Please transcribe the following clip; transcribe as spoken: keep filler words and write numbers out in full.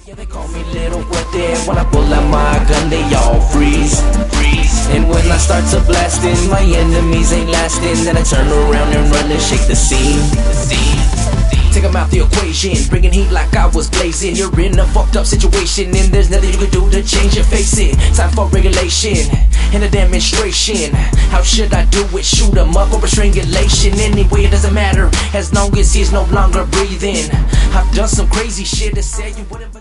Yeah, they call me Little Fuerte. When I pull out my gun, they all freeze. Freeze. And when I start to blasting, my enemies ain't lasting. Then I turn around and run and shake the scene. The scene. Take them out the equation, bringing heat like I was blazing. You're in a fucked up situation, and there's nothing you can do to change it. Face it, time for regulation and a demonstration. How should I do it? Shoot 'em up or a strangulation? Anyway, it doesn't matter as long as he's no longer breathing. I've done some crazy shit to say you wouldn't believe.